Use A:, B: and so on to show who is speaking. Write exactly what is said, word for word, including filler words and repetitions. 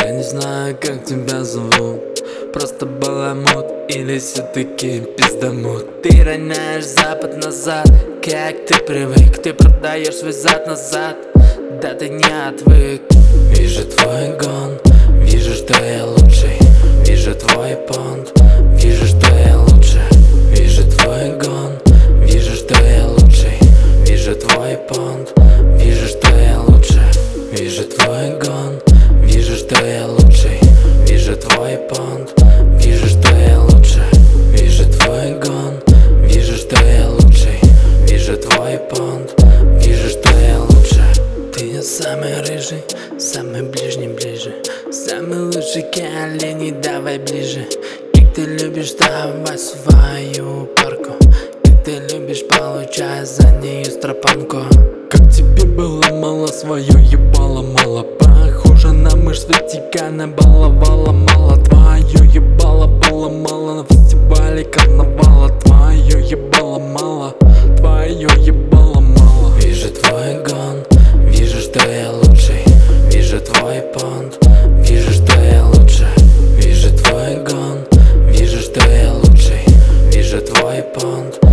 A: Я не знаю, как тебя зовут, просто баламут или все-таки пиздамут. Ты роняешь запад назад, как ты привык. Ты продаешь свой зад назад, да ты не отвык. Вижу твой гон, вижу, что я лучший. Вижу твой понт, вижу, что я лучше. Вижу твой гон, вижу, что я лучший. Вижу твой понт, вижу, что я лучше. Вижу твой гон, вижу, что я лучший. Вижу твой понт, вижу, что я лучше. Вижу твой гон, вижу, что я лучший. Вижу твой понт, вижу, что я лучше. Ты самый рыжий, самый ближний ближе. Самый лучший колени, давай ближе. Как ты любишь давать свою парку, как ты любишь получать за нее стропанку. Как тебе было мало свое ебало мало. Похоже на мышь с Ватикана, баловала мало. Твое ебало было мало на фестивале карнавала. Твое ебало мало, твое ебало мало. Вижу твой гон, вижу, что я лучший. Вижу твой понт, вижу, что я лучше. Вижу твой гон, вижу, что я лучший. Вижу твой понт,